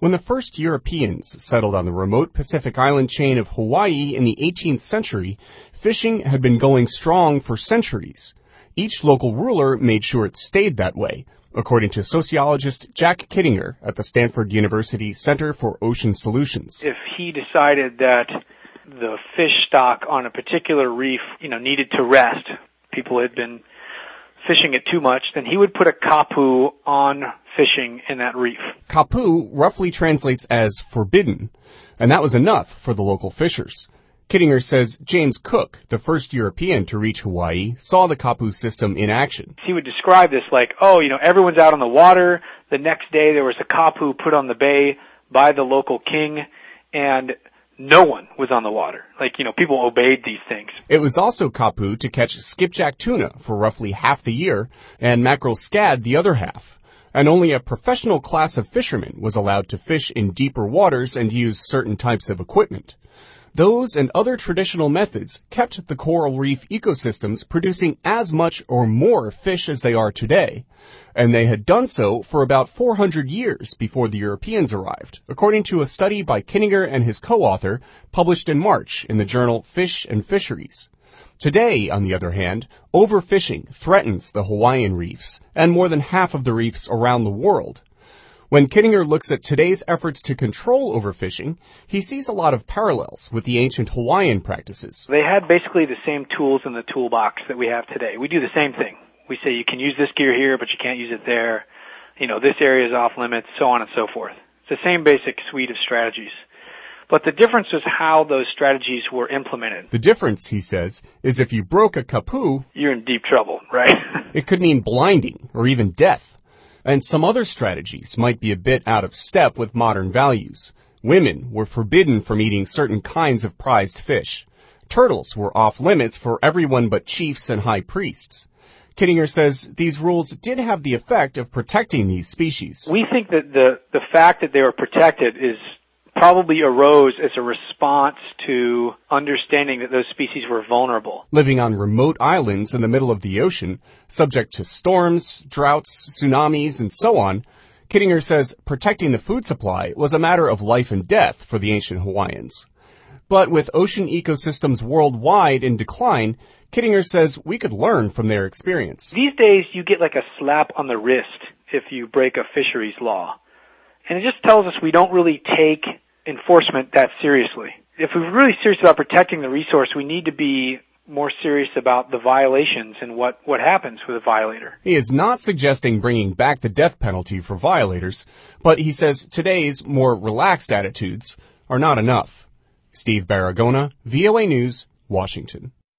When the first Europeans settled on the remote Pacific island chain of Hawaii in the 18th century, fishing had been going strong for centuries. Each local ruler made sure it stayed that way, according to sociologist Jack Kittinger at the Stanford University Center for Ocean Solutions. If he decided that the fish stock on a particular reef, needed to rest, people had been fishing it too much, then he would put a kapu on fishing in that reef. Kapu roughly translates as forbidden, and that was enough for the local fishers. Kittinger says James Cook, the first European to reach Hawaii, saw the kapu system in action. He would describe this like, everyone's out on the water. The next day there was a kapu put on the bay by the local king, and no one was on the water. People obeyed these things. It was also kapu to catch skipjack tuna for roughly half the year and mackerel scad the other half. And only a professional class of fishermen was allowed to fish in deeper waters and use certain types of equipment. Those and other traditional methods kept the coral reef ecosystems producing as much or more fish as they are today, and they had done so for about 400 years before the Europeans arrived, according to a study by Kittinger and his co-author published in March in the journal Fish and Fisheries. Today, on the other hand, overfishing threatens the Hawaiian reefs and more than half of the reefs around the world. When Kittinger looks at today's efforts to control overfishing, he sees a lot of parallels with the ancient Hawaiian practices. They had basically the same tools in the toolbox that we have today. We do the same thing. We say you can use this gear here, but you can't use it there. This area is off limits, so on and so forth. It's the same basic suite of strategies. But the difference was how those strategies were implemented. The difference, he says, is if you broke a kapu, you're in deep trouble, right? It could mean blinding or even death. And some other strategies might be a bit out of step with modern values. Women were forbidden from eating certain kinds of prized fish. Turtles were off limits for everyone but chiefs and high priests. Kittinger says these rules did have the effect of protecting these species. We think that the fact that they were protected is probably arose as a response to understanding that those species were vulnerable. Living on remote islands in the middle of the ocean, subject to storms, droughts, tsunamis, and so on, Kittinger says protecting the food supply was a matter of life and death for the ancient Hawaiians. But with ocean ecosystems worldwide in decline, Kittinger says we could learn from their experience. These days, you get like a slap on the wrist if you break a fisheries law. And it just tells us we don't really take enforcement that seriously. If we're really serious about protecting the resource, we need to be more serious about the violations and what happens with a violator. He is not suggesting bringing back the death penalty for violators, but he says today's more relaxed attitudes are not enough. Steve Baragona, VOA News, Washington.